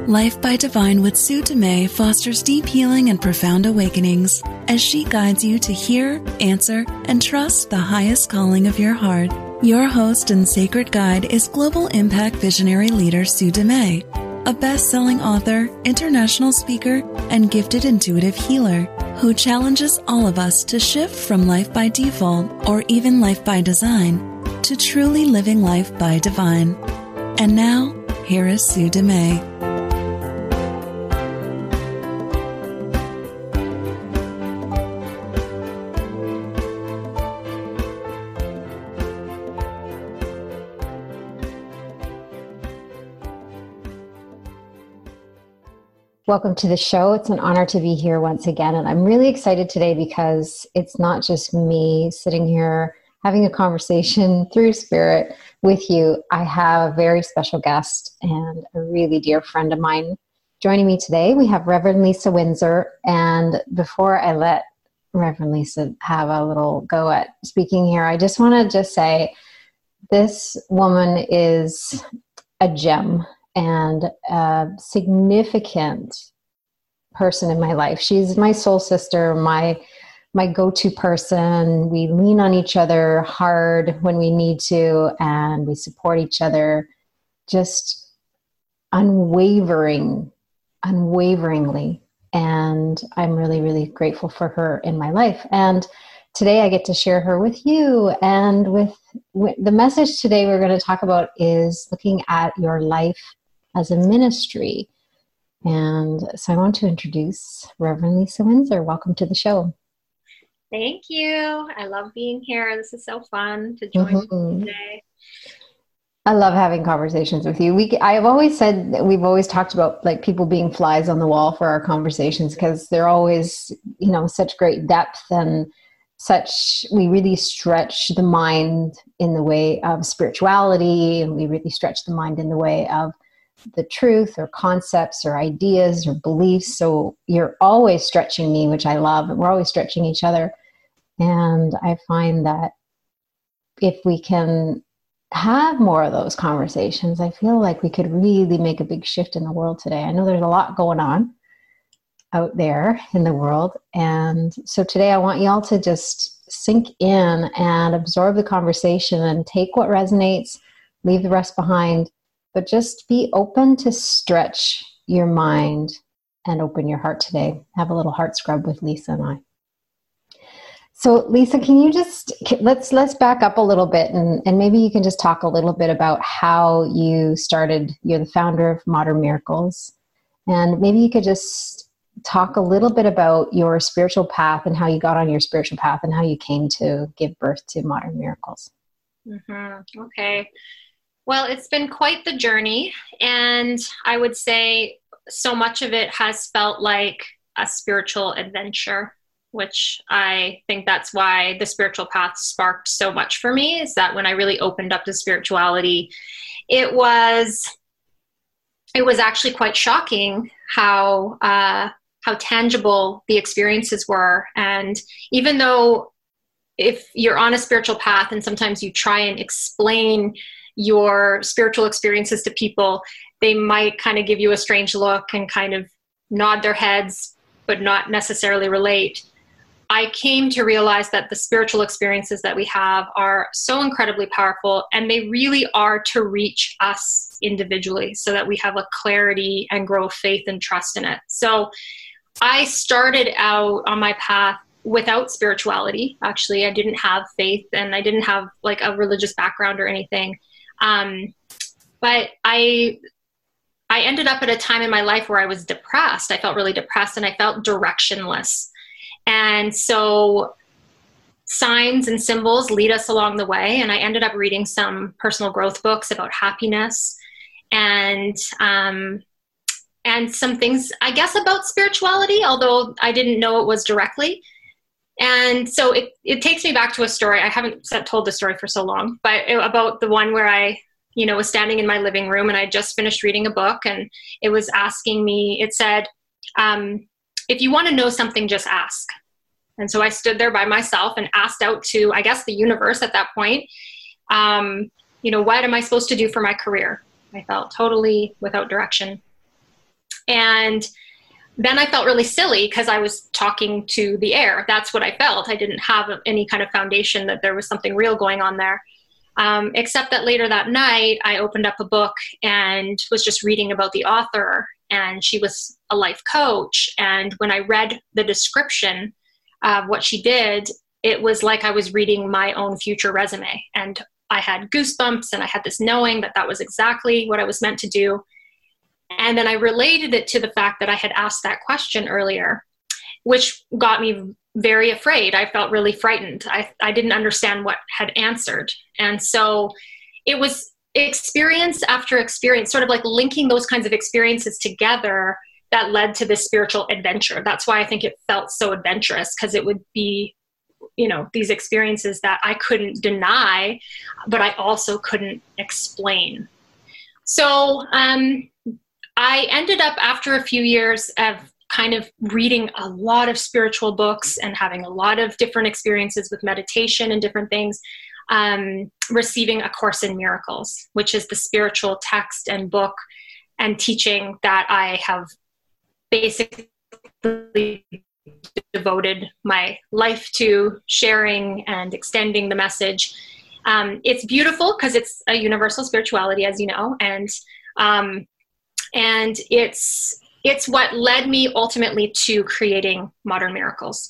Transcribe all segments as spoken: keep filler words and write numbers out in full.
Life by Divine with Sue Dumais fosters deep healing and profound awakenings as she guides you to hear, answer, and trust the highest calling of your heart. Your host and sacred guide is global impact visionary leader Sue Dumais, a best-selling author, international speaker, and gifted intuitive healer who challenges all of us to shift from life by default or even life by design to truly living life by divine. And now, here is Sue Dumais. Welcome to the show. It's an honor to be here once again. And I'm really excited today because it's not just me sitting here having a conversation through spirit with you. I have a very special guest and a really dear friend of mine joining me today. We have Reverend Lisa Windsor. And before I let Reverend Lisa have a little go at speaking here, I just want to just say this woman is a gem and a significant person in my life. She's my soul sister, my my go-to person. We lean on each other hard when we need to, and we support each other just unwavering, unwaveringly. And I'm really, really grateful for her in my life. And today I get to share her with you. And with, with the message today we're going to talk about is looking at your life as a ministry. And so I want to introduce Reverend Lisa Windsor. Welcome to the show. Thank you. I love being here. This is so fun to join mm-hmm. you today. I love having conversations with you. We, I've always said that we've always talked about like people being flies on the wall for our conversations because they're always, you know, such great depth and such, we really stretch the mind in the way of spirituality, and we really stretch the mind in the way of the truth or concepts or ideas or beliefs. So you're always stretching me, which I love. And we're always stretching each other. And I find that if we can have more of those conversations, I feel like we could really make a big shift in the world today. I know there's a lot going on out there in the world. And so today I want you all to just sink in and absorb the conversation and take what resonates, leave the rest behind. But just be open to stretch your mind and open your heart today. Have a little heart scrub with Lisa and I. So Lisa, can you just, let's let's back up a little bit and, and maybe you can just talk a little bit about how you started. You're the founder of Modern Miracles. And maybe you could just talk a little bit about your spiritual path and how you got on your spiritual path and how you came to give birth to Modern Miracles. Mm-hmm. Okay. Well, it's been quite the journey, and I would say so much of it has felt like a spiritual adventure, which I think that's why the spiritual path sparked so much for me, is that when I really opened up to spirituality, it was it was actually quite shocking how uh, how tangible the experiences were. And even though if you're on a spiritual path and sometimes you try and explain your spiritual experiences to people, they might kind of give you a strange look and kind of nod their heads, but not necessarily relate. I came to realize that the spiritual experiences that we have are so incredibly powerful, and they really are to reach us individually so that we have a clarity and grow faith and trust in it. So I started out on my path without spirituality. Actually, I didn't have faith and I didn't have like a religious background or anything. Um, but I, I ended up at a time in my life where I was depressed. I felt really depressed and I felt directionless. And so signs and symbols lead us along the way. And I ended up reading some personal growth books about happiness and, um, and some things, I guess, about spirituality, although I didn't know it was directly. And so it, it takes me back to a story. I haven't told the story for so long, but it, about the one where I, you know, was standing in my living room and I just finished reading a book and it was asking me, it said, um, if you want to know something, just ask. And so I stood there by myself and asked out to, I guess, the universe at that point, um, you know, what am I supposed to do for my career? I felt totally without direction. And then I felt really silly because I was talking to the air. That's what I felt. I didn't have any kind of foundation that there was something real going on there. Um, except that later that night, I opened up a book and was just reading about the author. And she was a life coach. And when I read the description of what she did, it was like I was reading my own future resume. And I had goosebumps, and I had this knowing that that was exactly what I was meant to do. And then I related it to the fact that I had asked that question earlier, which got me very afraid. I felt really frightened. I, I didn't understand what had answered. And so it was experience after experience, sort of like linking those kinds of experiences together that led to this spiritual adventure. That's why I think it felt so adventurous, because it would be, you know, these experiences that I couldn't deny, but I also couldn't explain. So um, I ended up, after a few years of kind of reading a lot of spiritual books and having a lot of different experiences with meditation and different things, um, receiving A Course in Miracles, which is the spiritual text and book and teaching that I have basically devoted my life to sharing and extending the message. Um, it's beautiful because it's a universal spirituality, as you know, and um, and it's it's what led me ultimately to creating Modern Miracles.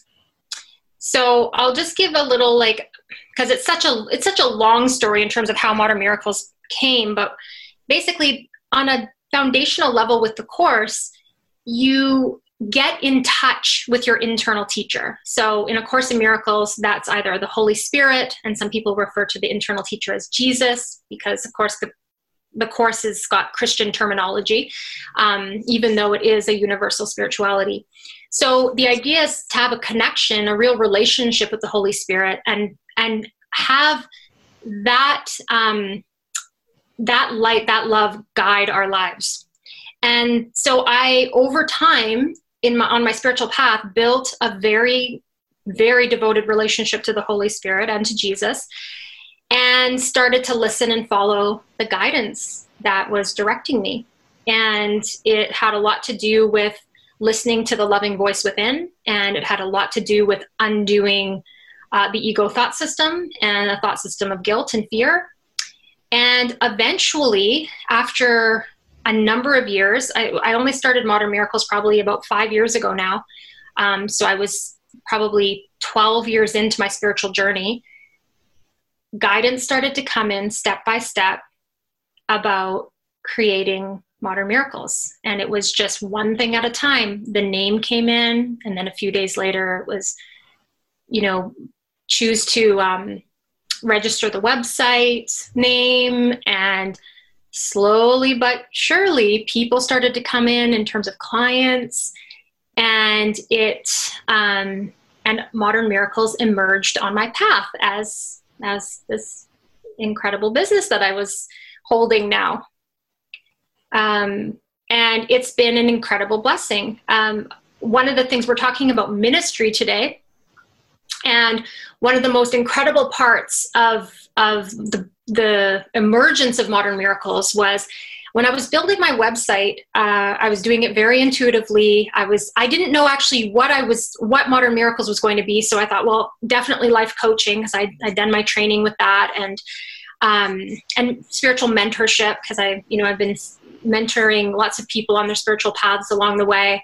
So I'll just give a little, like, because it's such a it's such a long story in terms of how Modern Miracles came, but basically on a foundational level with the course, you get in touch with your internal teacher. So in A Course in Miracles, that's either the Holy Spirit, and some people refer to the internal teacher as Jesus, because of course the, the course has got Christian terminology, um, even though it is a universal spirituality. So the idea is to have a connection, a real relationship with the Holy Spirit, and and have that um, that light, that love guide our lives. And so I, over time, in my, on my spiritual path, built a very, very devoted relationship to the Holy Spirit and to Jesus, and started to listen and follow the guidance that was directing me. And it had a lot to do with listening to the loving voice within, and it had a lot to do with undoing uh, the ego thought system and a thought system of guilt and fear. And eventually, after a number of years, I, I only started Modern Miracles probably about five years ago now. Um, so I was probably twelve years into my spiritual journey. Guidance started to come in step by step about creating Modern Miracles. And it was just one thing at a time. The name came in, and then a few days later it was, you know, choose to um, register the website name, and slowly but surely people started to come in in terms of clients, and it um, and Modern Miracles emerged on my path as as this incredible business that I was holding now. Um, and it's been an incredible blessing. Um, one of the things, we're talking about ministry today, and one of the most incredible parts of of the the emergence of Modern Miracles was when I was building my website. Uh, I was doing it very intuitively. I was I didn't know actually what I was what Modern Miracles was going to be. So I thought, well, definitely life coaching, because I I'd done my training with that, and um, and spiritual mentorship, because I you know I've been mentoring lots of people on their spiritual paths along the way,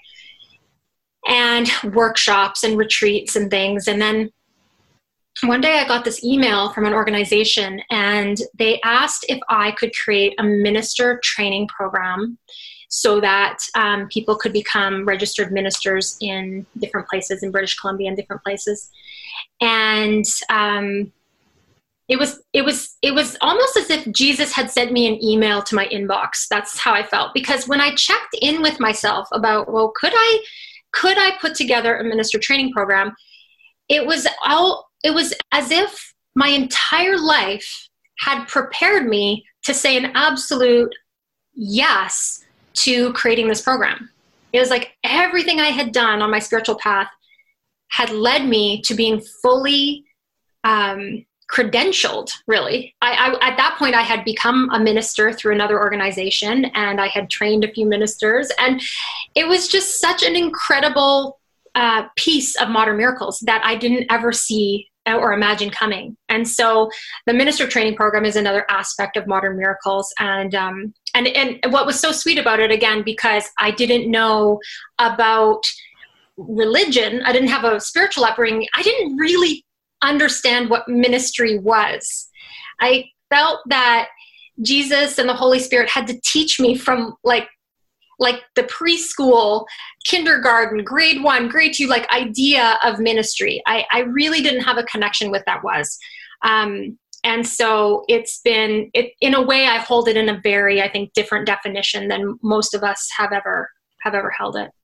and workshops and retreats and things. And then one day I got this email from an organization, and they asked if I could create a minister training program so that um, people could become registered ministers in different places, in British Columbia and different places. And um, it was it was it was almost as if Jesus had sent me an email to my inbox. That's how I felt, because when I checked in with myself about, well, could I could I put together a minister training program? It was all It was as if my entire life had prepared me to say an absolute yes to creating this program. It was like everything I had done on my spiritual path had led me to being fully um, credentialed, really. I, I, at that point, I had become a minister through another organization, and I had trained a few ministers. And it was just such an incredible uh, piece of Modern Miracles that I didn't ever see or imagine coming. And so the minister training program is another aspect of Modern Miracles. And, um, and, and what was so sweet about it, again, because I didn't know about religion, I didn't have a spiritual upbringing, I didn't really understand what ministry was. I felt that Jesus and the Holy Spirit had to teach me from like like the preschool, kindergarten, grade one, grade two, like idea of ministry. I, I really didn't have a connection with that was. Um, and so it's been, it, in a way, I hold it in a very, I think, different definition than most of us have ever, have ever held it.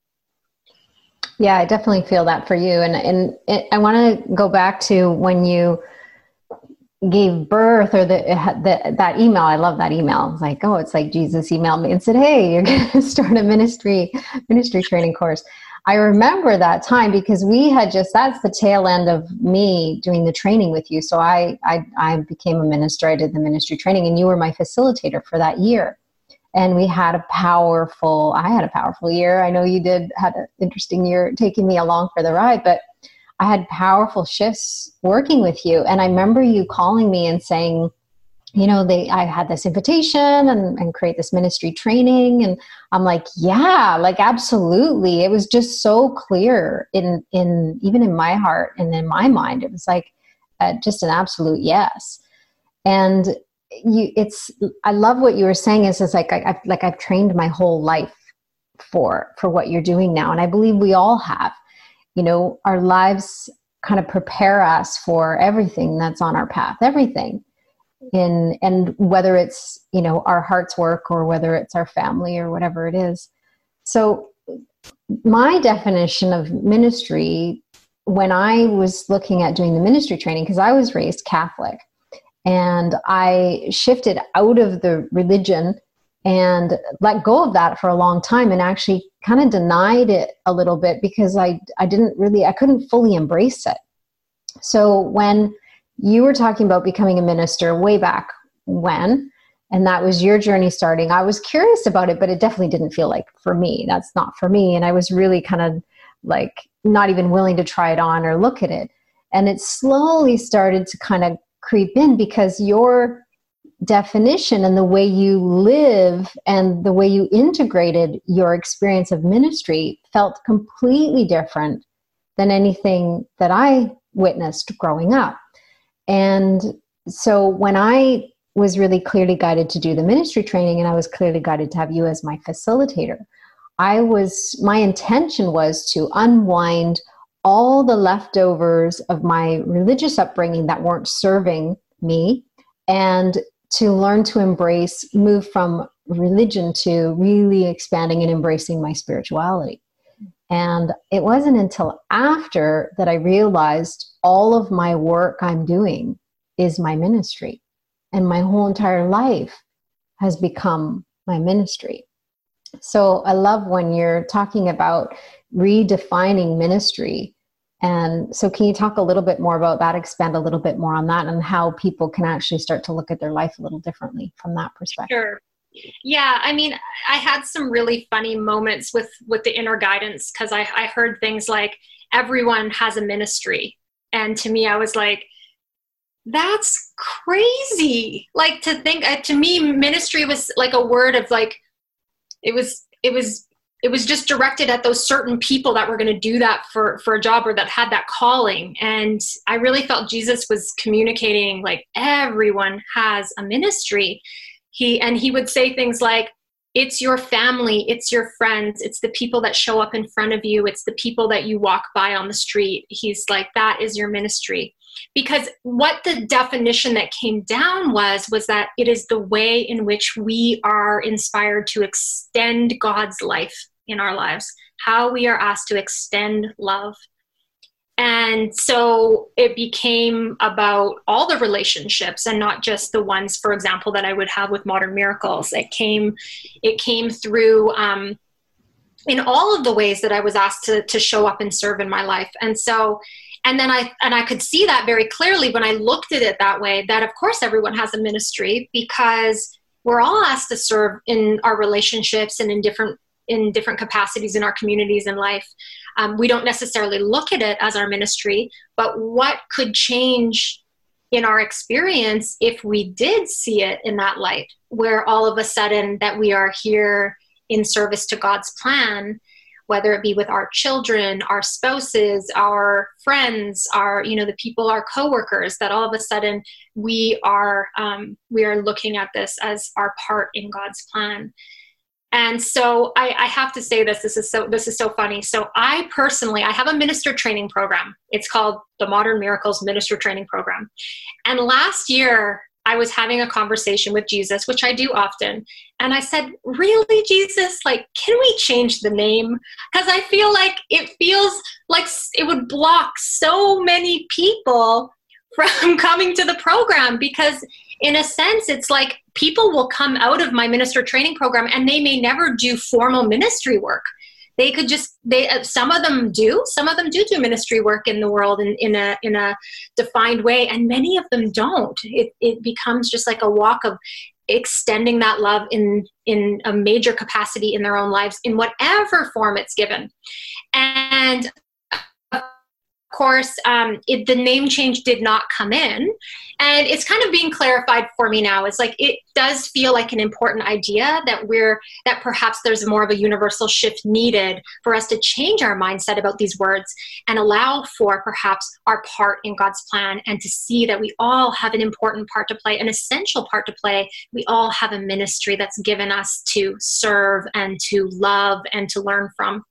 Yeah, I definitely feel that for you. And, and it, I want to go back to when you gave birth, or the, the that email. I love that email. It's like, oh, it's like Jesus emailed me and said, hey, you're going to start a ministry ministry training course. I remember that time because we had just, that's the tail end of me doing the training with you. So I, I, I became a minister. I did the ministry training, and you were my facilitator for that year. And we had a powerful, I had a powerful year. I know you did, had an interesting year taking me along for the ride, but I had powerful shifts working with you. And I remember you calling me and saying, you know, they, I had this invitation and, and create this ministry training. And I'm like, yeah, like, absolutely. It was just so clear in, in, even in my heart and in my mind, it was like uh, just an absolute yes. And you, it's, I love what you were saying is, is like, I, I've, like I've trained my whole life for, for what you're doing now. And I believe we all have. You know, our lives kind of prepare us for everything that's on our path, everything. In, and whether it's, you know, our heart's work or whether it's our family or whatever it is. So my definition of ministry, when I was looking at doing the ministry training, because I was raised Catholic and I shifted out of the religion and let go of that for a long time, and actually kind of denied it a little bit because I, I didn't really, I couldn't fully embrace it. So when you were talking about becoming a minister way back when, and that was your journey starting, I was curious about it, but it definitely didn't feel like for me. That's not for me. And I was really kind of like not even willing to try it on or look at it. And it slowly started to kind of creep in because your definition and the way you live and the way you integrated your experience of ministry felt completely different than anything that I witnessed growing up. And so when I was really clearly guided to do the ministry training, and I was clearly guided to have you as my facilitator, I was, my intention was to unwind all the leftovers of my religious upbringing that weren't serving me, and to learn to embrace, move from religion to really expanding and embracing my spirituality. And it wasn't until after that I realized all of my work I'm doing is my ministry. And my whole entire life has become my ministry. So I love when you're talking about redefining ministry. And so can you talk a little bit more about that, expand a little bit more on that, and how people can actually start to look at their life a little differently from that perspective? Sure. Yeah. I mean, I had some really funny moments with, with the inner guidance, because I, I heard things like, everyone has a ministry. And to me, I was like, that's crazy. Like, to think, uh, to me, ministry was like a word of like, it was, it was, it was just directed at those certain people that were going to do that for, for a job, or that had that calling. And I really felt Jesus was communicating like, everyone has a ministry. He, and he would say things like, it's your family, it's your friends, it's the people that show up in front of you, it's the people that you walk by on the street. He's like, that is your ministry. Because what the definition that came down was, was that it is the way in which we are inspired to extend God's life in our lives, how we are asked to extend love. And so it became about all the relationships, and not just the ones, for example, that I would have with Modern Miracles. It came, it came through um, in all of the ways that I was asked to, to show up and serve in my life. And so And then I, and I could see that very clearly when I looked at it that way, that of course everyone has a ministry, because we're all asked to serve in our relationships and in different, in different capacities in our communities and life. Um, we don't necessarily look at it as our ministry, but what could change in our experience if we did see it in that light, where all of a sudden that we are here in service to God's plan, whether it be with our children, our spouses, our friends, our, you know, the people, our coworkers, that all of a sudden we are, um, we are looking at this as our part in God's plan. And so I, I have to say this, this is so, this is so funny. So I personally, I have a minister training program. It's called the Modern Miracles Minister Training Program. And last year I was having a conversation with Jesus, which I do often. And I said, really, Jesus, like, can we change the name? Because I feel like it feels like it would block so many people from coming to the program, because in a sense, it's like people will come out of my minister training program and they may never do formal ministry work. They could just, they, some of them do, some of them do do ministry work in the world in, in a in a defined way, and many of them don't. It it becomes just like a walk of extending that love in, in a major capacity in their own lives, in whatever form it's given. And of course, um, it, the name change did not come in, and it's kind of being clarified for me now. It's like, it does feel like an important idea that we're, that perhaps there's more of a universal shift needed for us to change our mindset about these words and allow for perhaps our part in God's plan, and to see that we all have an important part to play, an essential part to play. We all have a ministry that's given us to serve and to love and to learn from.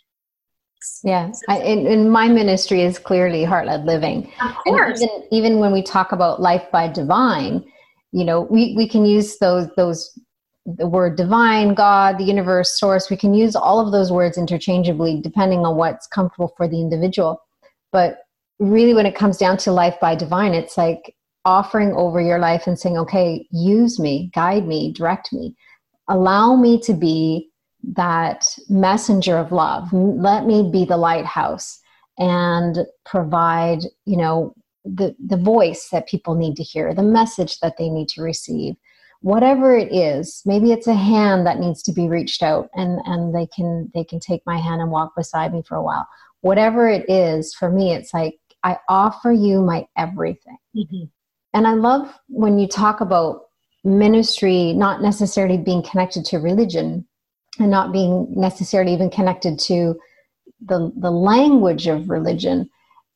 Yeah, I, and, and my ministry is clearly Heart-Led Living. Of course. And even, even when we talk about life by divine, you know, we, we can use those, those, the word divine, God, the universe, source, we can use all of those words interchangeably depending on what's comfortable for the individual. But really when it comes down to life by divine, it's like offering over your life and saying, okay, use me, guide me, direct me, allow me to be that messenger of love. Let me be the lighthouse and provide, you know, the, the voice that people need to hear, the message that they need to receive, whatever it is. Maybe it's a hand that needs to be reached out, and, and they can, they can take my hand and walk beside me for a while. Whatever it is, for me, it's like, I offer you my everything. Mm-hmm. And I love when you talk about ministry, not necessarily being connected to religion, and not being necessarily even connected to the the language of religion.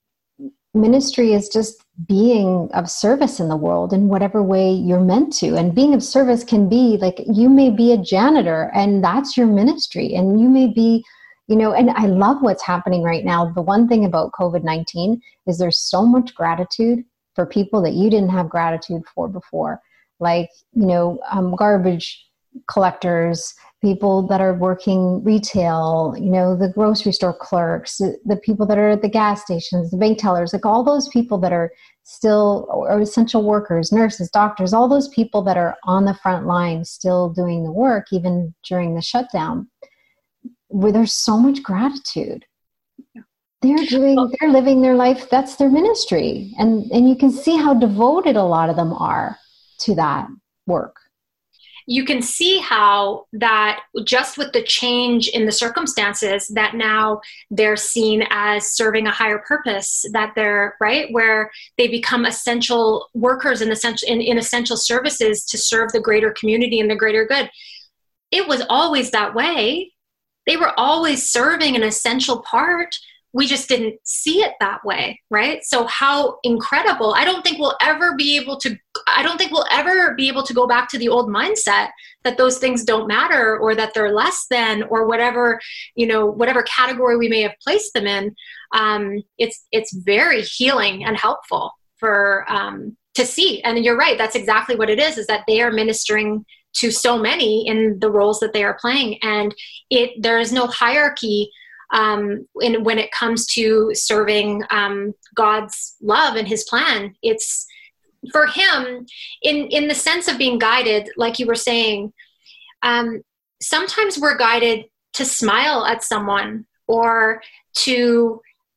Ministry is just being of service in the world in whatever way you're meant to. And being of service can be like, you may be a janitor and that's your ministry. And you may be, you know, and I love what's happening right now. The one thing about COVID nineteen is there's so much gratitude for people that you didn't have gratitude for before. Like, you know, um, garbage collectors, people that are working retail, you know, the grocery store clerks, the, the people that are at the gas stations, the bank tellers, like all those people that are still, or essential workers, nurses, doctors, all those people that are on the front line still doing the work, even during the shutdown, where there's so much gratitude. They're doing, they're living their life. That's their ministry. And, and you can see how devoted a lot of them are to that work. You can see how that just with the change in the circumstances, that now they're seen as serving a higher purpose, that they're right where they become essential workers in essential in, in essential services to serve the greater community and the greater good. It was always that way. They were always serving an essential part. We just didn't see it that way, right? So how incredible. I don't think we'll ever be able to, I don't think we'll ever be able to go back to the old mindset that those things don't matter, or that they're less than, or whatever, you know, whatever category we may have placed them in. Um, it's, it's very healing and helpful for, um, to see. And you're right. That's exactly what it is, is that they are ministering to so many in the roles that they are playing. And it, there is no hierarchy Um, in, when it comes to serving um, God's love and his plan. It's for him in, in the sense of being guided, like you were saying, um, sometimes we're guided to smile at someone, or to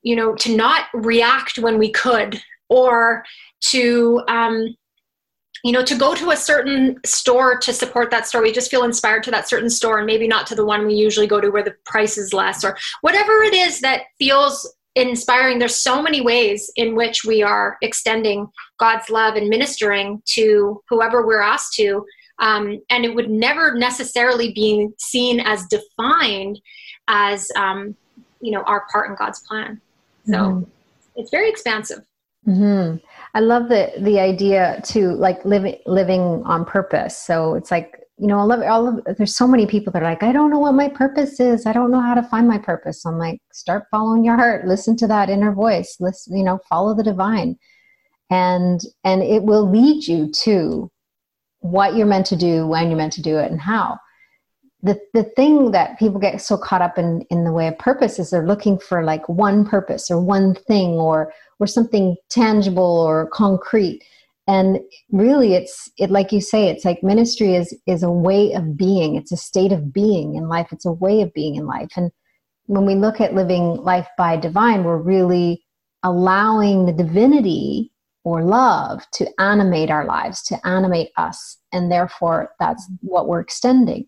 you know, to not react when we could, or to, um, you know, to go to a certain store to support that store. We just feel inspired to that certain store and maybe not to the one we usually go to where the price is less, or whatever it is that feels inspiring. There's so many ways in which we are extending God's love and ministering to whoever we're asked to. Um, and it would never necessarily be seen as defined as, um, you know, our part in God's plan. So mm-hmm. it's very expansive. Mm-hmm. I love the, the idea to like living, living on purpose. So it's like, you know, I love all of, there's so many people that are like, I don't know what my purpose is. I don't know how to find my purpose. I'm like, start following your heart, listen to that inner voice, listen, you know, follow the divine, and, and it will lead you to what you're meant to do, when you're meant to do it, and how. The the thing that people get so caught up in, in the way of purpose is they're looking for like one purpose or one thing or, or something tangible or concrete. And really it's, it, like you say, it's like ministry is, is a way of being. It's a state of being in life. It's a way of being in life. And when we look at living life by divine, we're really allowing the divinity or love to animate our lives, to animate us. And therefore that's what we're extending.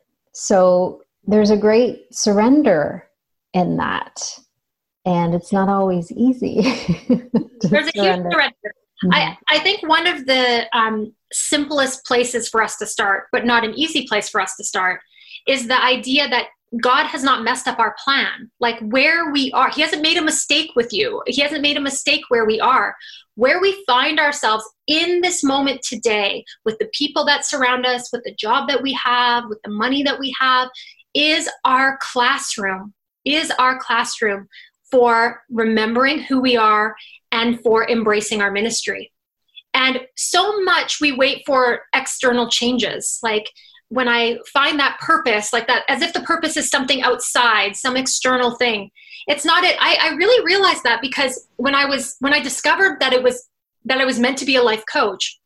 So there's a great surrender in that. And it's not always easy. There's a huge surrender. Mm-hmm. I, I think one of the um, simplest places for us to start, but not an easy place for us to start, is the idea that God has not messed up our plan. Like where we are, he hasn't made a mistake with you. He hasn't made a mistake where we are. Where we find ourselves in this moment today, with the people that surround us, with the job that we have, with the money that we have, is our classroom, is our classroom for remembering who we are and for embracing our ministry. And so much we wait for external changes. Like when I find that purpose, like that, as if the purpose is something outside, some external thing. It's not it. I, I really realized that because when I was, when I discovered that it was, that I was meant to be a life coach,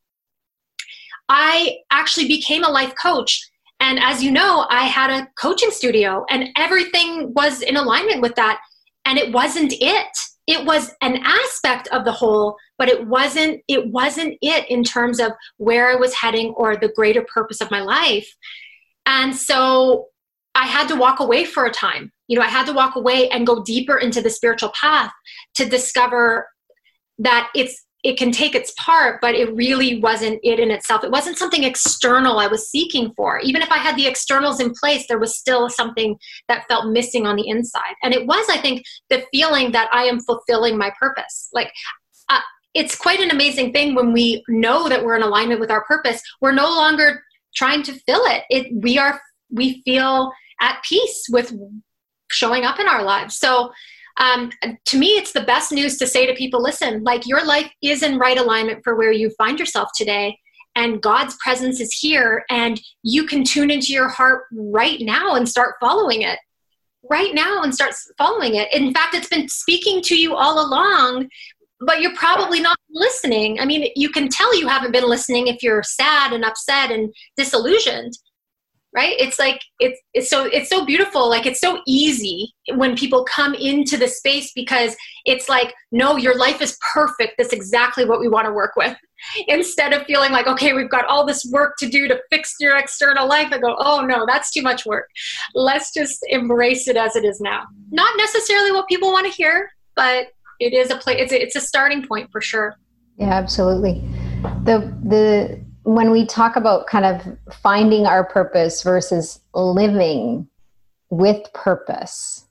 I actually became a life coach. And as you know, I had a coaching studio and everything was in alignment with that. And it wasn't it. It was an aspect of the whole, but it wasn't, it wasn't it in terms of where I was heading or the greater purpose of my life. And so I had to walk away for a time. You know, I had to walk away and go deeper into the spiritual path to discover that it's, it can take its part, but it really wasn't it in itself. It wasn't something external I was seeking for. Even if I had the externals in place, there was still something that felt missing on the inside. And it was, I think, the feeling that I am fulfilling my purpose. Like, uh, it's quite an amazing thing when we know that we're in alignment with our purpose. We're no longer trying to fill it. It we are, we feel at peace with showing up in our lives. So Um, to me, it's the best news to say to people, listen, like your life is in right alignment for where you find yourself today, and God's presence is here, and you can tune into your heart right now and start following it right now and start following it. In fact, it's been speaking to you all along, but you're probably not listening. I mean, you can tell you haven't been listening if you're sad and upset and disillusioned. Right? It's like, it's, it's so, it's so beautiful. Like, it's so easy when people come into the space because it's like, no, your life is perfect. That's exactly what we want to work with. Instead of feeling like, okay, we've got all this work to do to fix your external life. I go, oh no, that's too much work. Let's just embrace it as it is now. Not necessarily what people want to hear, but it is a place, it's a, it's a starting point for sure. Yeah, absolutely. The, the, when we talk about kind of finding our purpose versus living with purpose,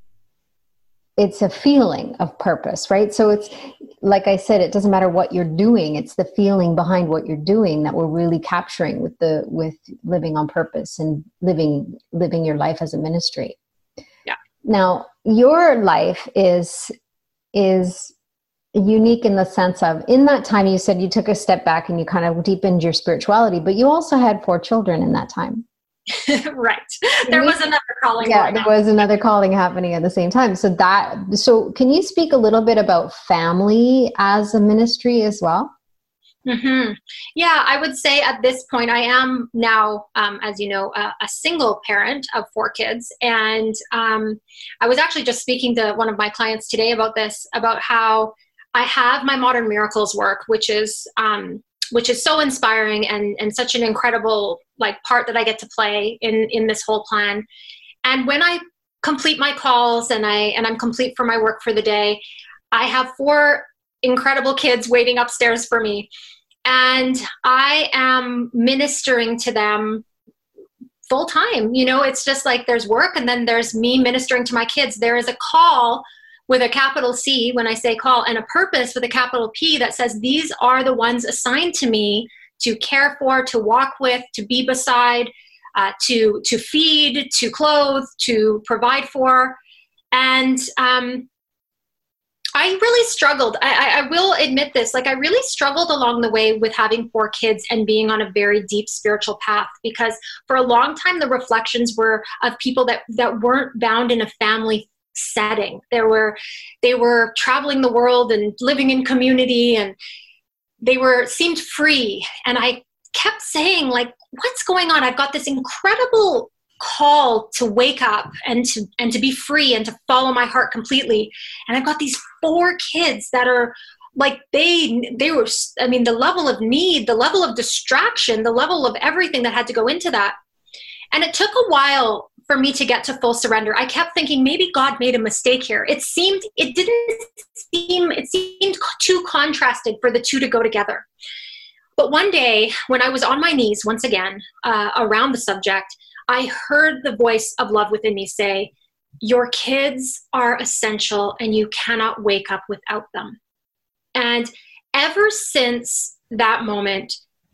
it's a feeling of purpose, right? So it's, like I said, it doesn't matter what you're doing. It's the feeling behind what you're doing that we're really capturing with the, with living on purpose and living, living your life as a ministry. Yeah. Now, your life is, is unique in the sense of, in that time, you said you took a step back and you kind of deepened your spirituality, but you also had four children in that time. Right. There was another calling. Yeah, there was another calling happening at the same time. So that, so can you speak a little bit about family as a ministry as well? Mm-hmm. Yeah, I would say at this point, I am now, um, as you know, a, a single parent of four kids. And um, I was actually just speaking to one of my clients today about this, about how I have my Modern Miracles work, which is um, which is so inspiring and, and such an incredible like part that I get to play in, in this whole plan. And when I complete my calls and I and I'm complete for my work for the day, I have four incredible kids waiting upstairs for me. And I am ministering to them full time. You know, it's just like there's work and then there's me ministering to my kids. There is a call with a capital C when I say call, and a purpose with a capital P that says these are the ones assigned to me to care for, to walk with, to be beside, uh, to to feed, to clothe, to provide for. And um, I really struggled. I, I will admit this. Like I really struggled along the way with having four kids and being on a very deep spiritual path, because for a long time the reflections were of people that that weren't bound in a family setting. There were, they were traveling the world and living in community, and they were seemed free. And I kept saying, like, what's going on? I've got this incredible call to wake up and to and to be free and to follow my heart completely. And I've got these four kids that are like, they they were, I mean, the level of need, the level of distraction, the level of everything that had to go into that. And it took a while for me to get to full surrender. I kept thinking maybe God made a mistake here. It seemed, it didn't seem, it seemed too contrasted for the two to go together. But one day when I was on my knees once again uh, around the subject, I heard the voice of love within me say, your kids are essential and you cannot wake up without them. And ever since that moment,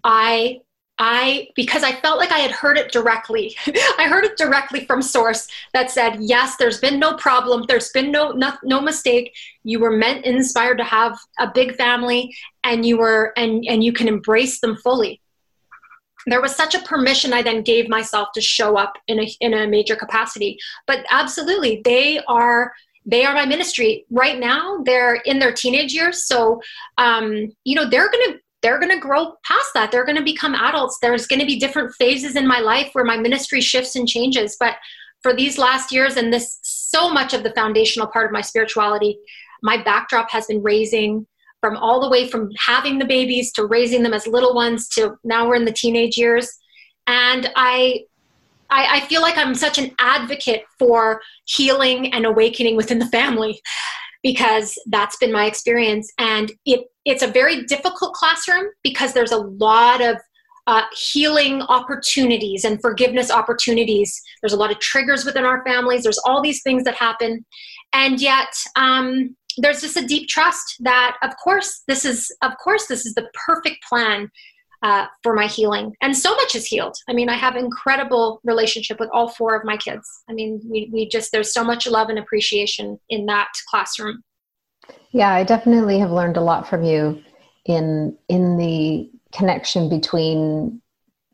I I, because I felt like I had heard it directly. I heard it directly from source that said, yes, there's been no problem. There's been no, no, no mistake. You were meant and inspired to have a big family, and you were, and, and you can embrace them fully. There was such a permission I then gave myself to show up in a, in a major capacity. But absolutely, they are, they are my ministry right now. They're in their teenage years. So, um, you know, they're going to, they're going to grow past that. They're going to become adults. There's going to be different phases in my life where my ministry shifts and changes. But for these last years, and this so much of the foundational part of my spirituality, my backdrop has been raising from all the way from having the babies to raising them as little ones to now we're in the teenage years. And I, I, I feel like I'm such an advocate for healing and awakening within the family, because that's been my experience. And it it's a very difficult classroom because there's a lot of uh, healing opportunities and forgiveness opportunities. There's a lot of triggers within our families. There's all these things that happen. And yet um, there's just a deep trust that, of course, this is, of course, this is the perfect plan uh, for my healing. And so much is healed. I mean, I have incredible relationship with all four of my kids. I mean, we, we just, there's so much love and appreciation in that classroom. Yeah, I definitely have learned a lot from you in, in the connection between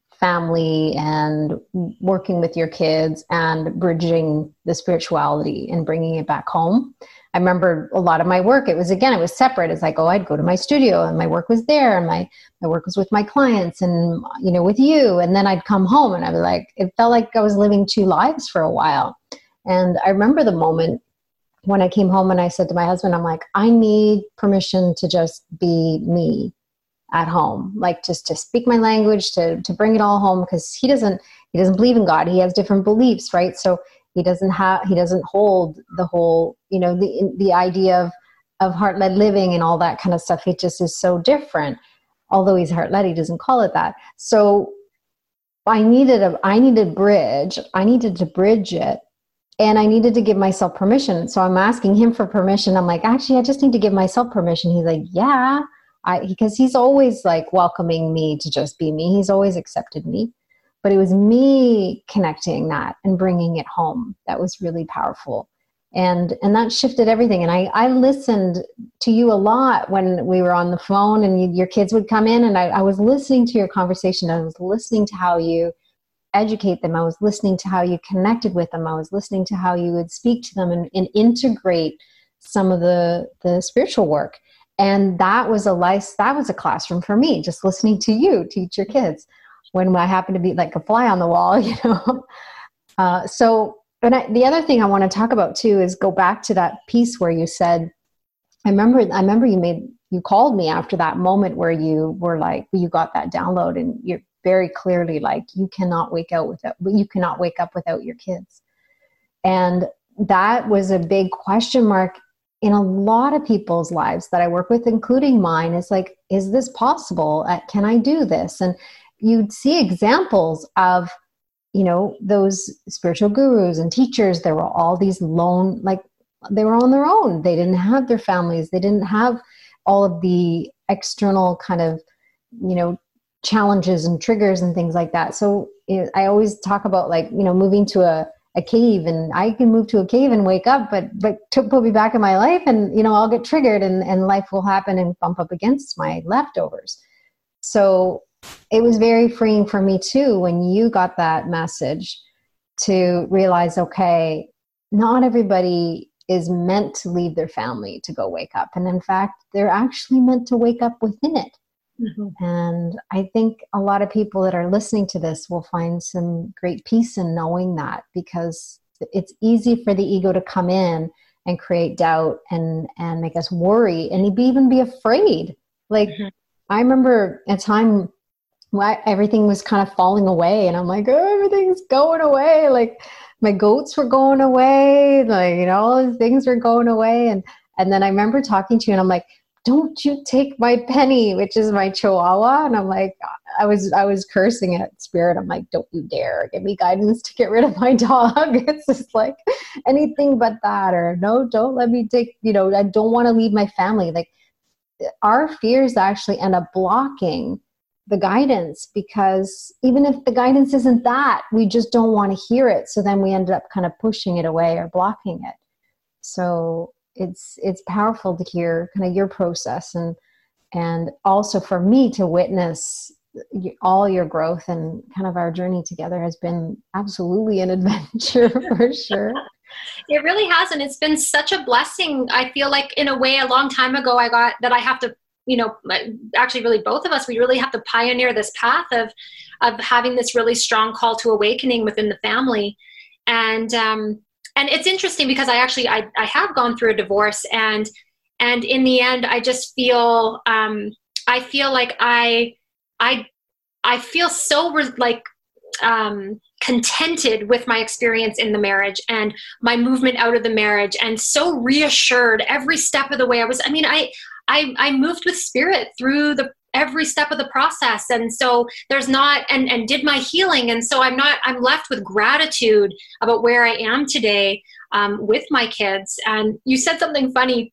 family and working with your kids and bridging the spirituality and bringing it back home. I remember a lot of my work, it was, again, it was separate. It's like, oh, I'd go to my studio and my work was there, and my, my work was with my clients and, you know, with you. And then I'd come home and I'd be like, it felt like I was living two lives for a while. And I remember the moment when I came home and I said to my husband, I'm like, I need permission to just be me at home, like just to speak my language, to, to bring it all home, because he doesn't, he doesn't believe in God. He has different beliefs, right? So he doesn't have, he doesn't hold the whole, you know, the, the idea of, of heart-led living and all that kind of stuff. It just is so different. Although he's heart-led, he doesn't call it that. So I needed a, I needed a bridge. I needed to bridge it. And I needed to give myself permission. So I'm asking him for permission. I'm like, actually, I just need to give myself permission. He's like, yeah, I, because he's always like welcoming me to just be me. He's always accepted me. But it was me connecting that and bringing it home. That was really powerful. And and that shifted everything. And I, I listened to you a lot when we were on the phone and you, your kids would come in, and I, I was listening to your conversation. I was listening to how you educate them. I was listening to how you connected with them. I was listening to how you would speak to them and, and integrate some of the, the spiritual work. And that was a life, that was a classroom for me, just listening to you teach your kids when I happened to be like a fly on the wall, you know? Uh, so, and I, the other thing I want to talk about too, is go back to that piece where you said, I remember, I remember you made, you called me after that moment where you were like, you got that download and you're very clearly like, you cannot wake out without, you cannot wake up without your kids. And that was a big question mark in a lot of people's lives that I work with, including mine. It's like, is this possible? Uh, can I do this? And you'd see examples of, you know, those spiritual gurus and teachers. There were all these lone, like they were on their own. They didn't have their families. They didn't have all of the external kind of, you know, challenges and triggers and things like that. So it, I always talk about like, you know, moving to a, a cave, and I can move to a cave and wake up, but, but to put me back in my life and, you know, I'll get triggered and, and life will happen and bump up against my leftovers. So it was very freeing for me too, when you got that message, to realize, okay, not everybody is meant to leave their family to go wake up. And in fact, they're actually meant to wake up within it. Mm-hmm. And I think a lot of people that are listening to this will find some great peace in knowing that, because it's easy for the ego to come in and create doubt and, and make us worry and even be afraid. Like, mm-hmm. I remember a time when everything was kind of falling away and I'm like, oh, everything's going away. Like my goats were going away. Like, you know, all these things were going away. And, and then I remember talking to you and I'm like, don't you take my Penny, which is my Chihuahua. And I'm like, I was, I was cursing at spirit. I'm like, don't you dare give me guidance to get rid of my dog. It's just like anything but that, or no, don't let me take, you know, I don't want to leave my family. Like our fears actually end up blocking the guidance, because even if the guidance isn't that, we just don't want to hear it. So then we ended up kind of pushing it away or blocking it. So it's, it's powerful to hear kind of your process, and, and also for me to witness all your growth, and kind of our journey together has been absolutely an adventure for sure. It really has. And it's been such a blessing. I feel like in a way, a long time ago, I got that I have to, you know, actually really both of us, we really have to pioneer this path of, of having this really strong call to awakening within the family. And, um, and it's interesting because I actually, I, I have gone through a divorce, and, and in the end, I just feel, um, I feel like I, I, I feel so re- like, um, contented with my experience in the marriage and my movement out of the marriage, and so reassured every step of the way. I was, I mean, I, I, I moved with spirit through the every step of the process. And so there's not, and, and did my healing. And so I'm not, I'm left with gratitude about where I am today, um, with my kids. And you said something funny,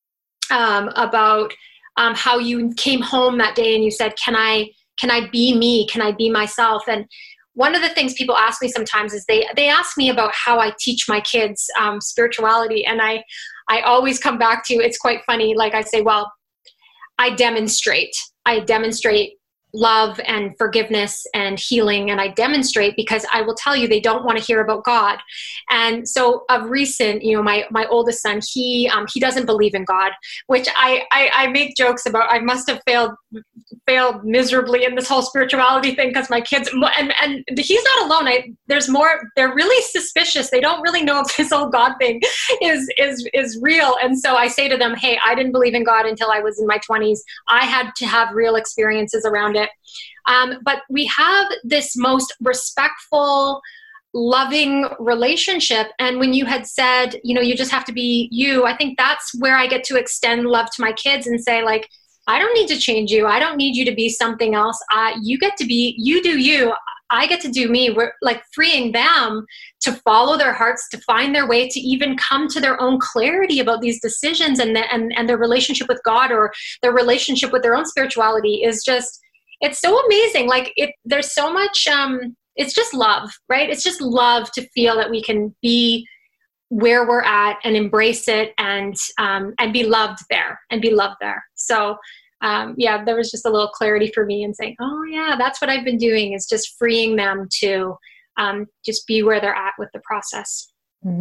um, about, um, how you came home that day and you said, can I, can I be me? Can I be myself? And one of the things people ask me sometimes is they, they ask me about how I teach my kids, um, spirituality. And I, I always come back to, it's quite funny. Like I say, well, I demonstrate, I demonstrate love and forgiveness and healing. And I demonstrate because I will tell you, they don't want to hear about God. And so of recent, you know, my, my oldest son, he, um, he doesn't believe in God, which I, I, I make jokes about. I must have failed, failed miserably in this whole spirituality thing, because my kids, and, and he's not alone. I, there's more, they're really suspicious. They don't really know if this whole God thing is, is, is real. And so I say to them, hey, I didn't believe in God until I was in my twenties. I had to have real experiences around it. Um, but we have this most respectful, loving relationship. And when you had said, you know, you just have to be you, I think that's where I get to extend love to my kids and say, like, I don't need to change you. I don't need you to be something else. Uh, you get to be, you do you. I get to do me. We're like freeing them to follow their hearts, to find their way, to even come to their own clarity about these decisions, and, the, and, and their relationship with God, or their relationship with their own spirituality is just, it's so amazing. Like it, there's so much, um, it's just love, right? It's just love to feel that we can be where we're at and embrace it, and, um, and be loved there and be loved there. So, um, yeah, there was just a little clarity for me in saying, oh yeah, that's what I've been doing, is just freeing them to, um, just be where they're at with the process. Mm-hmm.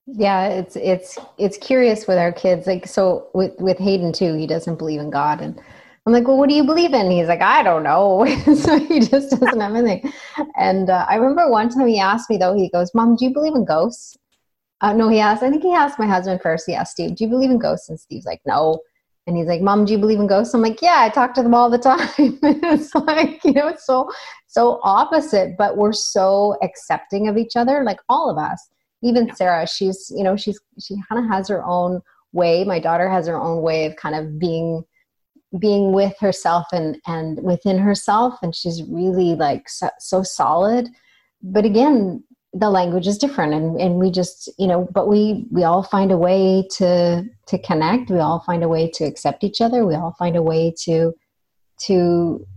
Yeah, it's it's it's curious with our kids. Like, so with with Hayden too, he doesn't believe in God, and I'm like, well, what do you believe in? He's like, I don't know. So he just doesn't have anything. And uh, I remember one time he asked me though. He goes, "Mom, do you believe in ghosts?" Uh, no, he asked. I think he asked my husband first. He asked Steve, "Do you believe in ghosts?" And Steve's like, "No." And he's like, "Mom, do you believe in ghosts?" I'm like, "Yeah, I talk to them all the time." It's like, you know, it's so so opposite, but we're so accepting of each other, like all of us. Even Sarah, she's, you know, she's, she kind of has her own way. My daughter has her own way of kind of being, being with herself and, and within herself. And she's really like so, so solid. But again, the language is different, and, and we just, you know, but we, we all find a way to, to connect. We all find a way to accept each other. We all find a way to, to,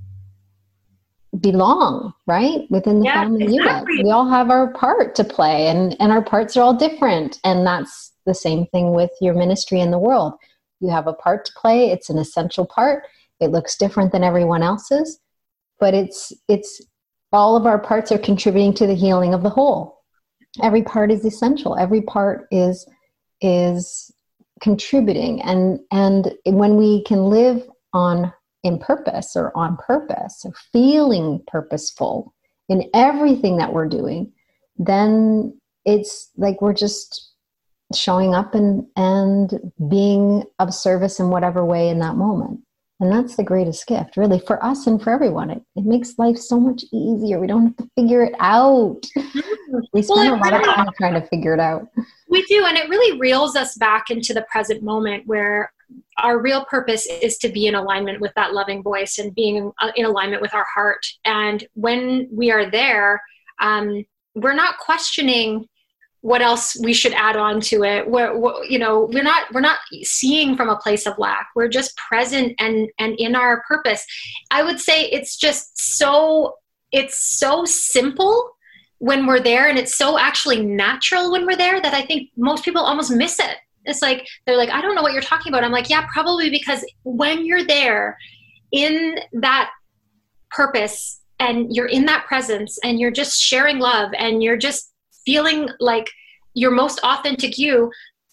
belong, right, within the yeah, family exactly. unit. We all have our part to play, and and our parts are all different. And that's the same thing with your ministry in the world. You have a part to play. It's an essential part. It looks different than everyone else's, but it's it's all of our parts are contributing to the healing of the whole. Every part is essential. Every part is is contributing, and and when we can live on in purpose or on purpose or feeling purposeful in everything that we're doing, then it's like we're just showing up and, and being of service in whatever way in that moment. And that's the greatest gift, really, for us and for everyone. It, it makes life so much easier. We don't have to figure it out. We spend well, a lot really, of time trying to figure it out. We do, and it really reels us back into the present moment, where our real purpose is to be in alignment with that loving voice and being in alignment with our heart. And when we are there, um, we're not questioning what else we should add on to it. We're, we're, you know, we're not, we're not seeing from a place of lack. We're just present and, and in our purpose. I would say it's just so, it's so simple when we're there, and it's so actually natural when we're there, that I think most people almost miss it. It's like, they're like, I don't know what you're talking about. I'm like, yeah, probably because when you're there in that purpose and you're in that presence and you're just sharing love and you're just feeling like your most authentic you,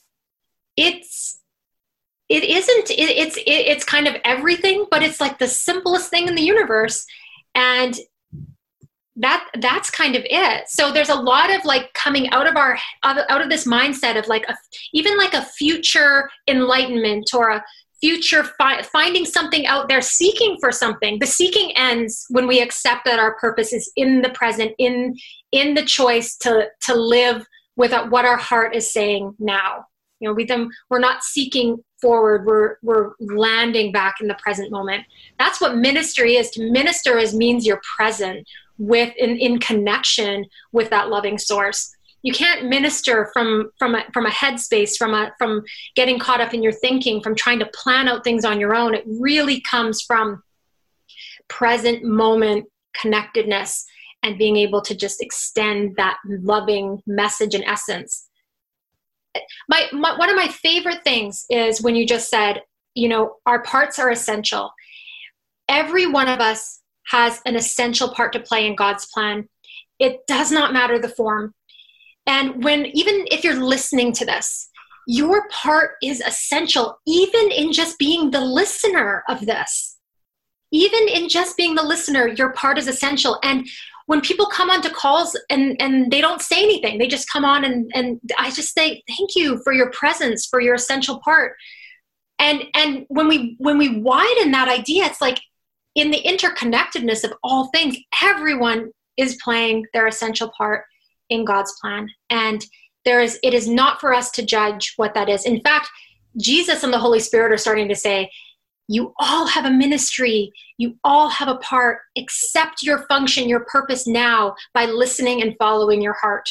it's, it isn't, it, it's, it, it's kind of everything, but it's like the simplest thing in the universe. And that that's kind of it. So there's a lot of like coming out of our out of this mindset of like a, even like a future enlightenment or a future fi- finding something out there, seeking for something. The seeking ends when we accept that our purpose is in the present, in in the choice to to live with what our heart is saying now. You know, we them we're not seeking forward. We're we're landing back in the present moment. That's what ministry is. To minister is means you're present with in, in connection with that loving source. You can't minister from from a from a headspace, from a from getting caught up in your thinking, from trying to plan out things on your own. It really comes from present moment connectedness and being able to just extend that loving message and essence. My, my one of my favorite things is when you just said, you know, our parts are essential. Every one of us has an essential part to play in God's plan. It does not matter the form. And when, even if you're listening to this, your part is essential, even in just being the listener of this. Even in just being the listener, your part is essential. And when people come onto calls and, and they don't say anything, they just come on and, and I just say, thank you for your presence, for your essential part. And, and when we, when we widen that idea, it's like, in the interconnectedness of all things, everyone is playing their essential part in God's plan. And there is, it is not for us to judge what that is. In fact, Jesus and the Holy Spirit are starting to say, you all have a ministry, you all have a part, accept your function, your purpose now by listening and following your heart.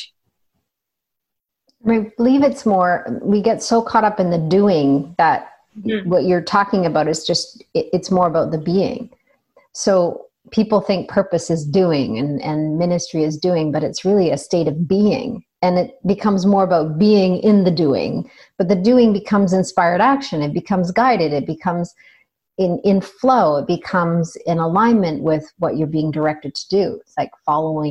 I believe it's more, we get so caught up in the doing that mm-hmm. what you're talking about is just, it, it's more about the being. So people think purpose is doing and, and ministry is doing, but it's really a state of being. And it becomes more about being in the doing. But the doing becomes inspired action. It becomes guided. It becomes in, in flow. It becomes in alignment with what you're being directed to do. It's like following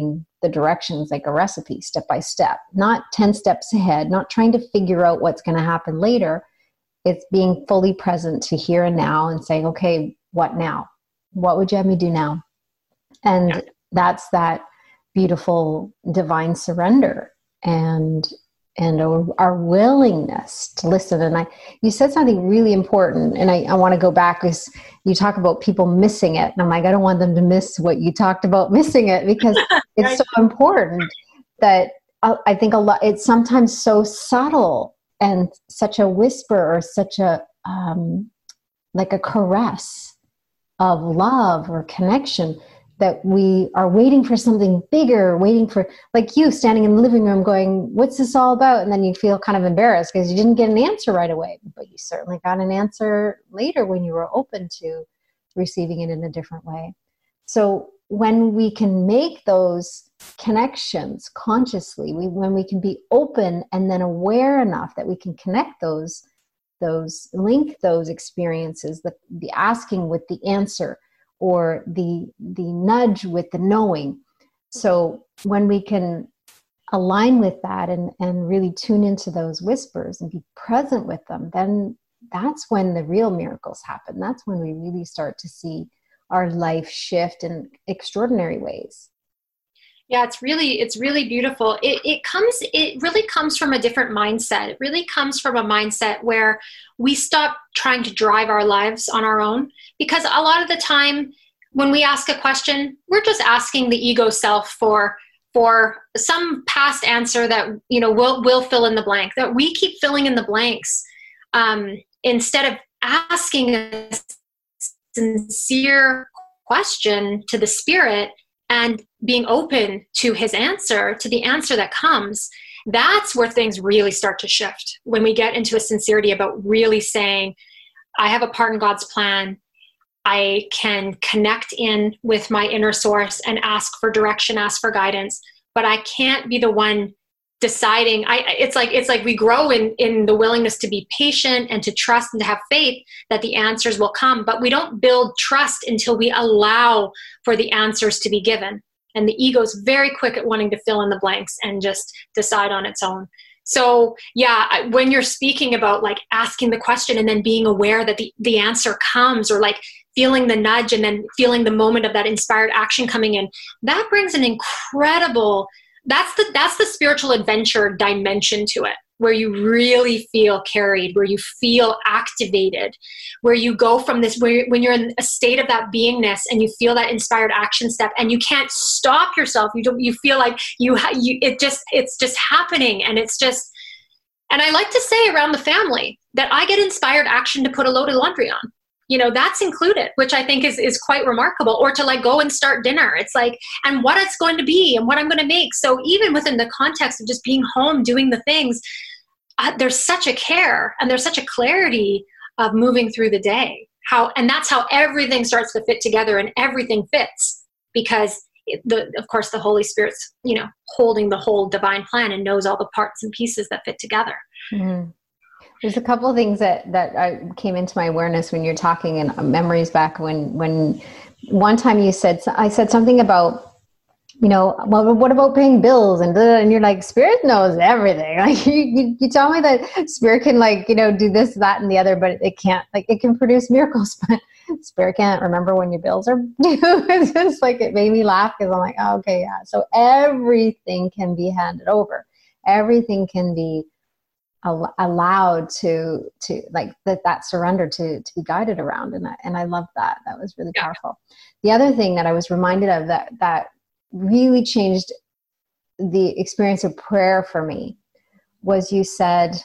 the directions like a recipe, step by step, not ten steps ahead, not trying to figure out what's going to happen later. It's being fully present to here and now and saying, okay, what now? What would you have me do now? And yeah. that's that beautiful divine surrender and and our, our willingness to listen. And I, you said something really important, and I, I want to go back because you talk about people missing it. And I'm like, I don't want them to miss what you talked about missing it, because it's so important that I, I think a lot, it's sometimes so subtle and such a whisper or such a, um, like a caress of love or connection, that we are waiting for something bigger, waiting for, like you standing in the living room going, what's this all about? And then you feel kind of embarrassed because you didn't get an answer right away, but you certainly got an answer later when you were open to receiving it in a different way. So when we can make those connections consciously, we, when we can be open and then aware enough that we can connect those, those link those experiences, the, the asking with the answer, or the the nudge with the knowing. So when we can align with that and, and really tune into those whispers and be present with them, then that's when the real miracles happen. That's when we really start to see our life shift in extraordinary ways. Yeah, it's really, it's really beautiful. It, it comes, it really comes from a different mindset. It really comes from a mindset where we stop trying to drive our lives on our own, because a lot of the time when we ask a question, we're just asking the ego self for, for some past answer that, you know, will, will fill in the blank, that we keep filling in the blanks, um, instead of asking a sincere question to the spirit and being open to his answer, to the answer that comes. That's where things really start to shift. When we get into a sincerity about really saying, I have a part in God's plan. I can connect in with my inner source and ask for direction, ask for guidance, but I can't be the one deciding. I, it's like, it's like we grow in, in the willingness to be patient and to trust and to have faith that the answers will come, but we don't build trust until we allow for the answers to be given. And the ego is very quick at wanting to fill in the blanks and just decide on its own. So yeah, when you're speaking about like asking the question and then being aware that the, the answer comes, or like feeling the nudge and then feeling the moment of that inspired action coming in, that brings an incredible, that's the, that's the spiritual adventure dimension to it, where you really feel carried, where you feel activated, where you go from this, where, when you're in a state of that beingness and you feel that inspired action step and you can't stop yourself. You don't, you feel like you, you, it just, it's just happening. And it's just, and I like to say around the family that I get inspired action to put a load of laundry on. You know, that's included, which I think is, is quite remarkable. Or to like go and start dinner. It's like, and what it's going to be and what I'm going to make. So even within the context of just being home, doing the things, uh, there's such a care and there's such a clarity of moving through the day. How, and that's how everything starts to fit together and everything fits, because it, the, of course, the Holy Spirit's, you know, holding the whole divine plan and knows all the parts and pieces that fit together. Mm-hmm. There's a couple of things that, that I came into my awareness when you're talking, and memories back when, when one time you said, I said something about, you know, well, what about paying bills? And, and you're like, Spirit knows everything. Like you, you, you tell me that Spirit can like, you know, do this, that, and the other, but it can't, like it can produce miracles, but Spirit can't remember when your bills are due. It's just like, it made me laugh because I'm like, oh, okay, yeah. So everything can be handed over. Everything can be allowed to, to like that, that surrender to, to be guided around. And I, and I love that. That was really yeah. powerful. The other thing that I was reminded of that, that really changed the experience of prayer for me was you said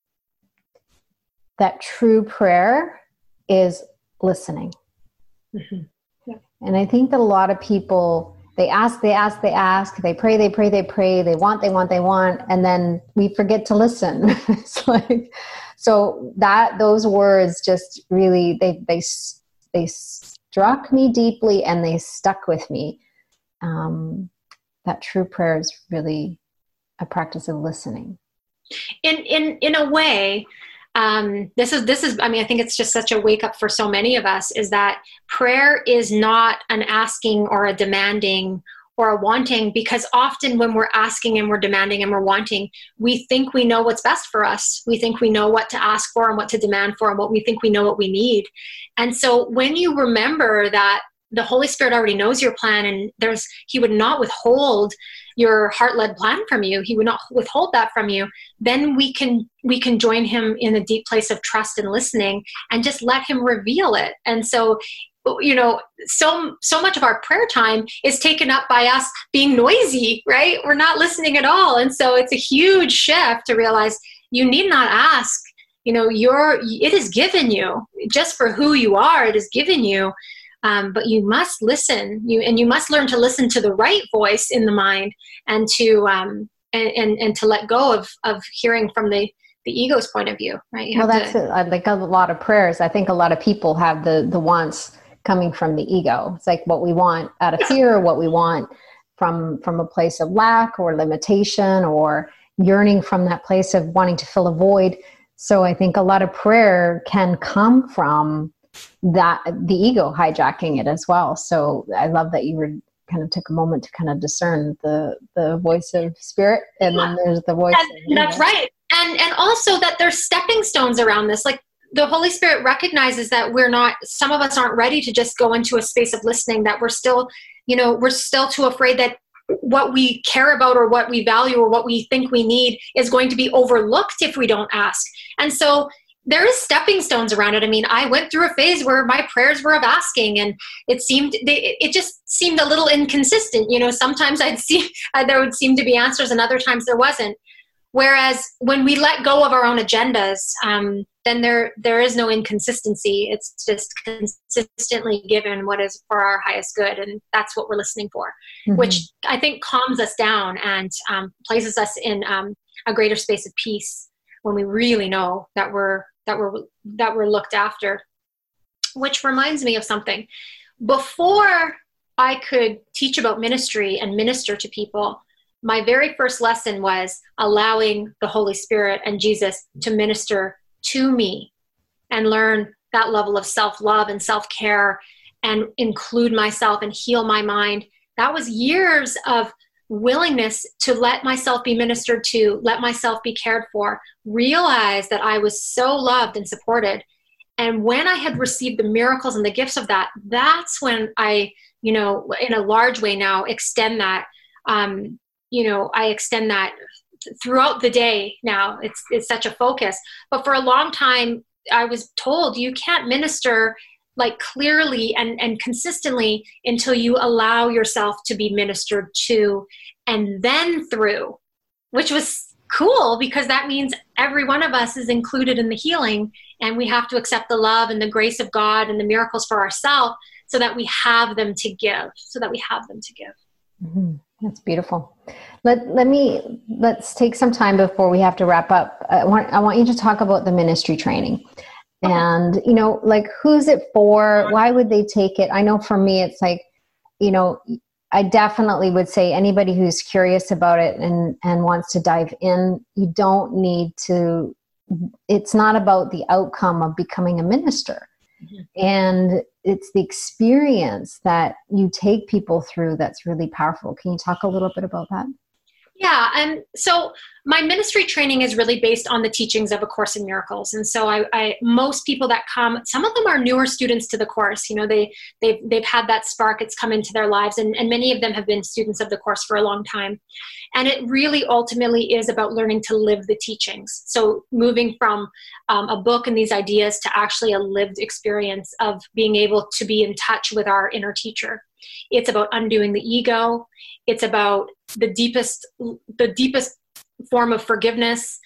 that true prayer is listening. Mm-hmm. Yeah. And I think that a lot of people, They ask, they ask, they ask, they pray, they pray, they pray, they want, they want, they want, and then we forget to listen. It's like, so that, those words just really, they, they, they struck me deeply and they stuck with me. Um, that true prayer is really a practice of listening. In, in, in a way, Um, this is, this is, I mean, I think it's just such a wake up for so many of us, is that prayer is not an asking or a demanding or a wanting, because often when we're asking and we're demanding and we're wanting, we think we know what's best for us. We think we know what to ask for and what to demand for, and what we think we know what we need. And so when you remember that the Holy Spirit already knows your plan, and there's, he would not withhold your heart-led plan from you. He would not withhold that from you. Then we can, we can join him in a deep place of trust and listening, and just let him reveal it. And so, you know, so, so much of our prayer time is taken up by us being noisy, right? We're not listening at all. And so it's a huge shift to realize you need not ask, you know, you're, it is given you just for who you are. It is given you. Um, but you must listen, you and you must learn to listen to the right voice in the mind, and to um, and, and and to let go of of hearing from the the ego's point of view, right? You well, that's to, a, like a lot of prayers. I think a lot of people have the the wants coming from the ego. It's like what we want out of fear, what we want from from a place of lack or limitation, or yearning from that place of wanting to fill a void. So I think a lot of prayer can come from that, the ego hijacking it as well. So I love that you were kind of took a moment to kind of discern the the voice of spirit, and yeah. then there's the voice and of that's right. And and also that there's stepping stones around this. Like the Holy Spirit recognizes that we're not, some of us aren't ready to just go into a space of listening, that we're still, you know, we're still too afraid that what we care about or what we value or what we think we need is going to be overlooked if we don't ask. And so there is stepping stones around it. I mean, I went through a phase where my prayers were of asking, and it seemed, they, it just seemed a little inconsistent. You know, sometimes I'd see, uh, there would seem to be answers, and other times there wasn't. Whereas when we let go of our own agendas, um, then there, there is no inconsistency. It's just consistently given what is for our highest good. And that's what we're listening for, mm-hmm. which I think calms us down and um, places us in um, a greater space of peace when we really know that we're, that we're, that we're looked after. Which reminds me of something. Before I could teach about ministry and minister to people, my very first lesson was allowing the Holy Spirit and Jesus to minister to me, and learn that level of self-love and self-care, and include myself and heal my mind. That was years of willingness to let myself be ministered to, let myself be cared for, realize that I was so loved and supported. And when I had received the miracles and the gifts of that, that's when I, you know, in a large way now extend that, um, you know, I extend that throughout the day now. It's, it's such a focus. But for a long time, I was told you can't minister like clearly and, and consistently until you allow yourself to be ministered to and then through, which was cool because that means every one of us is included in the healing, and we have to accept the love and the grace of God and the miracles for ourselves so that we have them to give, so that we have them to give. Mm-hmm. That's beautiful. Let let me, let's take some time before we have to wrap up. I want, I want you to talk about the ministry training. And, you know, like, who's it for? Why would they take it? I know for me, it's like, you know, I definitely would say anybody who's curious about it and, and wants to dive in, you don't need to, it's not about the outcome of becoming a minister. Mm-hmm. And it's the experience that you take people through that's really powerful. Can you talk a little bit about that? Yeah. And so my ministry training is really based on the teachings of A Course in Miracles. And so I, I most people that come, some of them are newer students to the course. You know, they, they've, they've had that spark, it's come into their lives. And, and many of them have been students of the course for a long time. And it really ultimately is about learning to live the teachings. So moving from um, a book and these ideas to actually a lived experience of being able to be in touch with our inner teacher. It's about undoing the ego. It's about the deepest, the deepest form of forgiveness.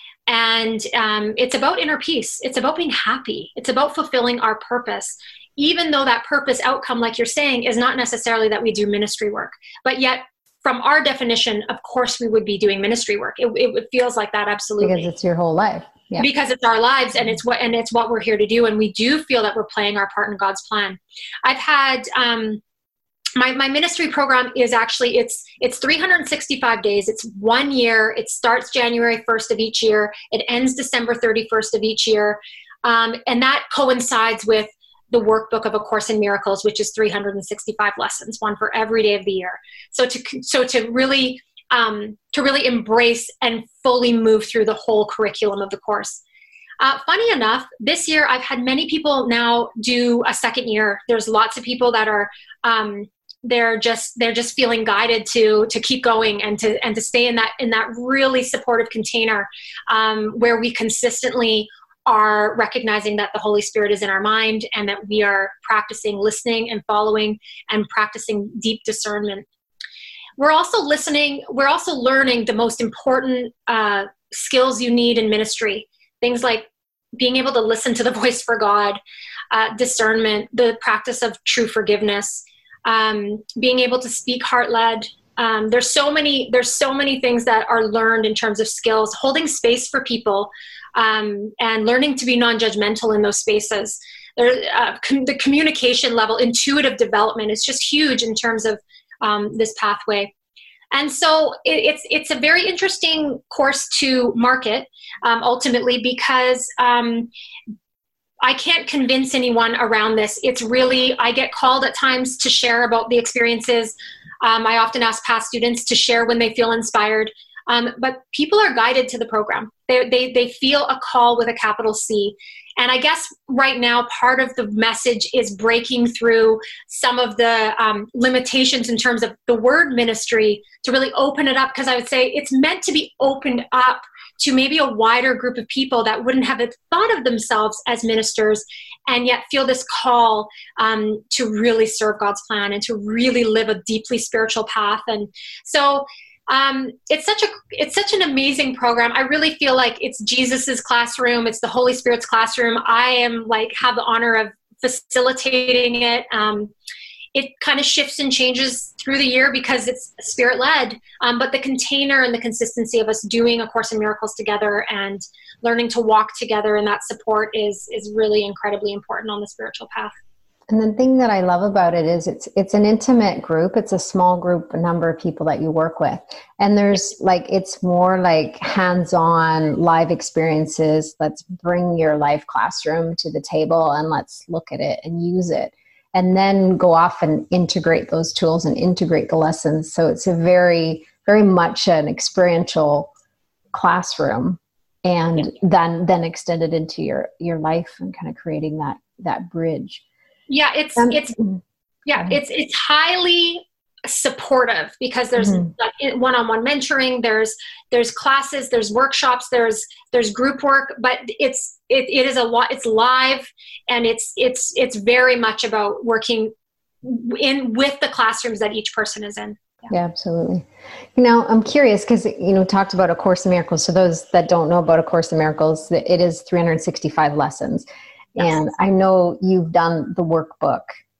And um, it's about inner peace. It's about being happy. It's about fulfilling our purpose, even though that purpose outcome, like you're saying, is not necessarily that we do ministry work. But yet, from our definition, of course, we would be doing ministry work. It, it feels like that, absolutely. Because it's your whole life. Yeah. Because it's our lives, and it's what and it's what we're here to do. And we do feel that we're playing our part in God's plan. I've had... Um, My my ministry program is actually, it's it's three hundred sixty-five days. It's one year. It starts January first of each year. It ends December thirty-first of each year. Um, and that coincides with the workbook of A Course in Miracles, which is three hundred sixty-five lessons, one for every day of the year. So to so to really um, to really embrace and fully move through the whole curriculum of the course. Uh, funny enough, this year I've had many people now do a second year. There's lots of people that are um, they're just they're just feeling guided to to keep going and to and to stay in that in that really supportive container um, where we consistently are recognizing that the Holy Spirit is in our mind and that we are practicing listening and following and practicing deep discernment. We're also listening. We're also learning the most important uh, skills you need in ministry. Things like being able to listen to the voice for God, uh, discernment, the practice of true forgiveness, um, being able to speak heart-led. Um, there's so many. There's so many things that are learned in terms of skills, holding space for people, um, and learning to be non-judgmental in those spaces. There, uh, com- the communication level, intuitive development is just huge in terms of um, this pathway. And so it, it's it's a very interesting course to market um, ultimately because um, I can't convince anyone around this. It's really, I get called at times to share about the experiences. Um, I often ask past students to share when they feel inspired. Um, but people are guided to the program. They, they, they feel a call with a capital C. And I guess right now, part of the message is breaking through some of the um, limitations in terms of the word ministry to really open it up. Because I would say it's meant to be opened up to maybe a wider group of people that wouldn't have thought of themselves as ministers and yet feel this call um, to really serve God's plan and to really live a deeply spiritual path. And so Um, it's such a, it's such an amazing program. I really feel like it's Jesus's classroom. It's the Holy Spirit's classroom. I am like, have the honor of facilitating it. Um, it kind of shifts and changes through the year because it's spirit led. Um, but the container and the consistency of us doing A Course in Miracles together and learning to walk together in that support is, is really incredibly important on the spiritual path. And the thing that I love about it is it's it's an intimate group. It's a small group, a number of people that you work with. And there's like, it's more like hands-on live experiences. Let's bring your life classroom to the table and let's look at it and use it. And then go off and integrate those tools and integrate the lessons. So it's a very, very much an experiential classroom and yeah. then then extend it into your, your life and kind of creating that that bridge. Yeah, it's um, it's yeah, it's it's highly supportive because there's mm-hmm. like one-on-one mentoring, there's there's classes, there's workshops, there's there's group work, but it's it, it is a lot. It's live and it's it's it's very much about working in with the classrooms that each person is in. Yeah, yeah absolutely. Now I'm curious because you know talked about A Course in Miracles. So those that don't know about A Course in Miracles, it is three hundred sixty-five lessons. Yes. And I know you've done the workbook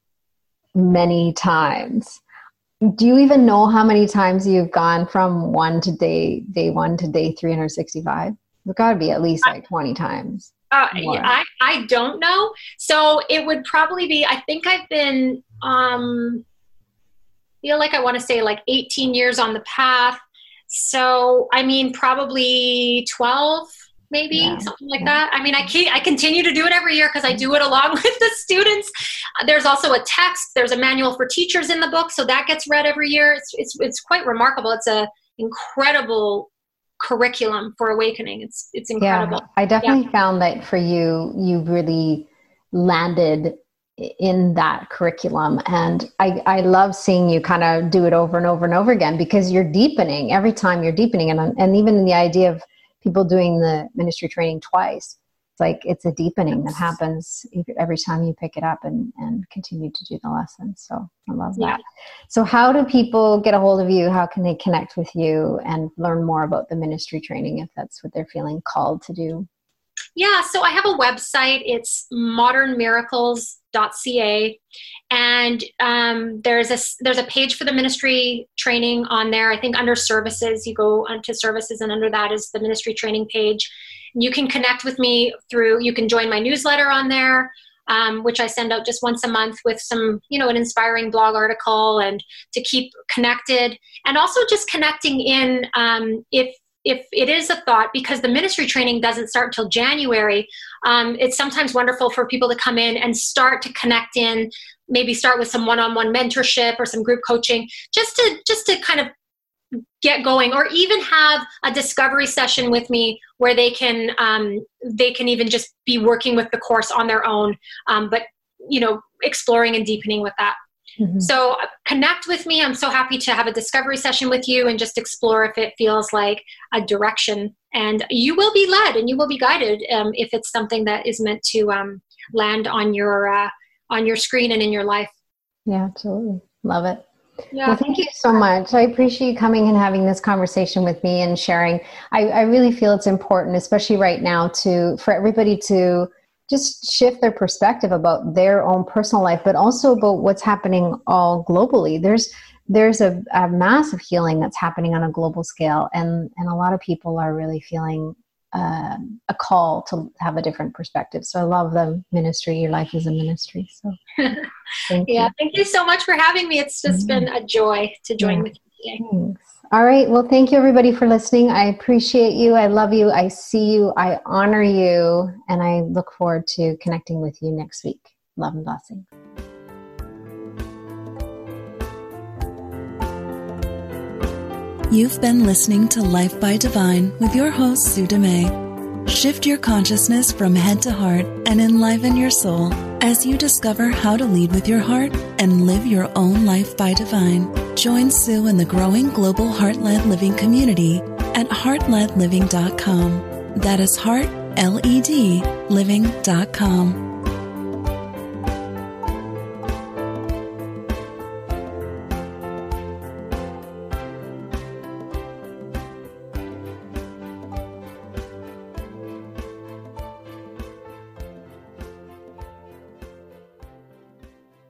many times. Do you even know how many times you've gone from one to day, day one to day three hundred sixty-five? There's got to be at least like twenty times. Uh, I, I don't know. So it would probably be, I think I've been, um, feel like I want to say like eighteen years on the path. So, I mean, probably twelve. Maybe yeah, something like yeah. that. I mean, I keep, I continue to do it every year because I do it along with the students. There's also a text. There's a manual for teachers in the book, so that gets read every year. It's it's it's quite remarkable. It's a incredible curriculum for awakening. It's it's incredible. Yeah, I definitely yeah. found that for you, you really landed in that curriculum, and I I love seeing you kind of do it over and over and over again because you're deepening every time. You're deepening, and and even in the idea of people doing the ministry training twice, it's like it's a deepening that happens every time you pick it up and, and continue to do the lessons. So I love that. Yeah. So how do people get a hold of you? How can they connect with you and learn more about the ministry training if that's what they're feeling called to do? Yeah, so I have a website. It's modern miracles dot c a, and um, there's a there's a page for the ministry training on there. I think under services, you go onto services, and under that is the ministry training page. You can connect with me through. You can join my newsletter on there, um, which I send out just once a month with some, you know, an inspiring blog article, and to keep connected, and also just connecting in um, if. if it is a thought, because the ministry training doesn't start until January, um, it's sometimes wonderful for people to come in and start to connect in, maybe start with some one-on-one mentorship or some group coaching, just to just to kind of get going, or even have a discovery session with me where they can um, they can even just be working with the course on their own, um, but you know, exploring and deepening with that. Mm-hmm. So uh, connect with me. I'm so happy to have a discovery session with you and just explore if it feels like a direction. And you will be led and you will be guided um, if it's something that is meant to um, land on your uh, on your screen and in your life. Yeah, absolutely. Love it. Yeah. Well, thank you so much. I appreciate you coming and having this conversation with me and sharing. I, I really feel it's important, especially right now, to for everybody to just shift their perspective about their own personal life, but also about what's happening all globally. There's there's a, a massive healing that's happening on a global scale, and, and a lot of people are really feeling uh, a call to have a different perspective. So I love the ministry. Your life is a ministry. So thank yeah, you. thank you so much for having me. It's just mm-hmm. been a joy to join yeah. with you today. Thanks. All right. Well, thank you everybody for listening. I appreciate you. I love you. I see you. I honor you. And I look forward to connecting with you next week. Love and blessings. You've been listening to Life by Divine with your host, Sue Dumais. Shift your consciousness from head to heart and enliven your soul as you discover how to lead with your heart and live your own life by divine. Join Sue in the growing global Heart-Led Living community at heart led living dot com. That is heart, L E D, living dot com.